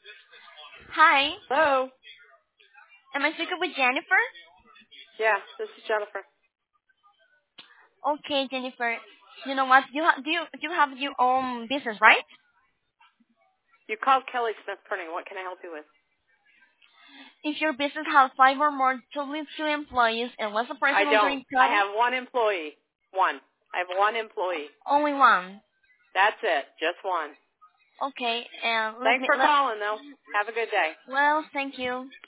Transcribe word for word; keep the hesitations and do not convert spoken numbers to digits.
Hi. Hello. Am I speaking with Jennifer? Yeah, this is Jennifer. Okay, Jennifer. You know what? You ha- do you do you have your own business, right? You called Kelly Smith Printing. What can I help you with? If your business has five or more W two employees and was a I person don't. entering I product, have one employee. One. I have one employee. only one. That's it. Just one. Okay, and let Thanks me for let. calling, though. Have a good day. Well, thank you.